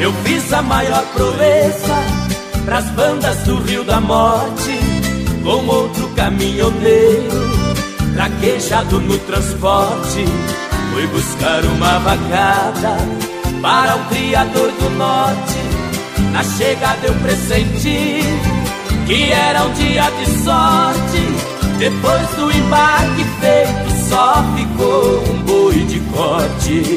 Eu fiz a maior proeza pras bandas do Rio da Morte, com outro caminhoneiro traquejado no transporte. Fui buscar uma vacada para o criador do norte. Na chegada eu pressenti que era um dia de sorte. Depois do embarque feito, só ficou um boi de corte.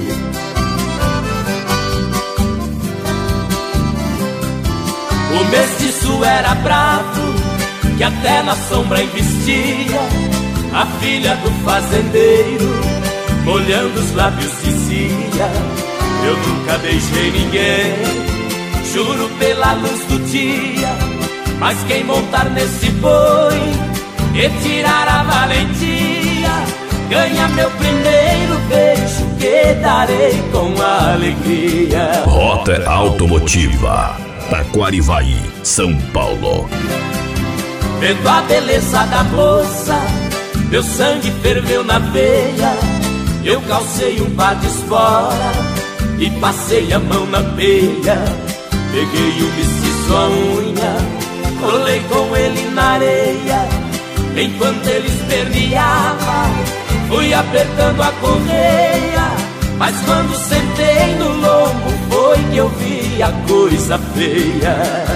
O mestiço era bravo, que até na sombra investia. A filha do fazendeiro, molhando os lábios, dizia: eu nunca beijei ninguém, juro pela luz do dia. Mas quem montar nesse boi e tirar a valentia, ganha meu primeiro beijo, que darei com alegria. Rota Automotiva, Taquarivaí, São Paulo. Vendo a beleza da moça, meu sangue ferveu na veia. Eu calcei um par de espora e passei a mão na peia. Peguei o mestiço à unha, colei com ele na areia. Enquanto ele esperneava, fui apertando a correia. Mas quando sentei no lombo, foi que eu vi a coisa feia.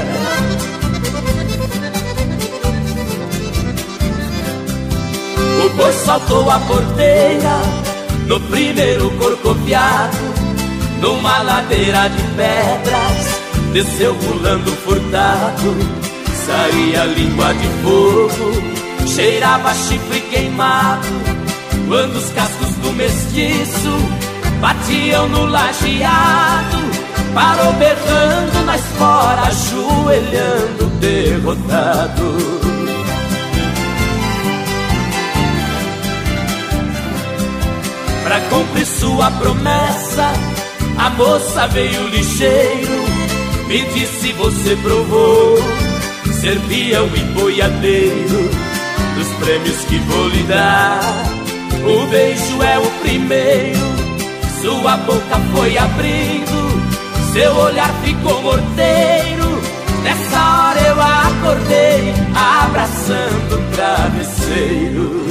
O boi saltou a porteira no primeiro corcoviado, numa ladeira de pedras, desceu pulando furtado. Saía língua de fogo, cheirava chifre queimado, quando os cascos do mestiço batiam no lajeado. Parou berrando na espora, ajoelhando derrotado. Pra cumprir sua promessa, a moça veio ligeiro, me disse: você provou ser peão e boiadeiro, dos prêmios que vou lhe dar, o beijo é o primeiro. Sua boca foi abrindo, seu olhar ficou morteiro. Nessa hora eu acordei, abraçando o travesseiro.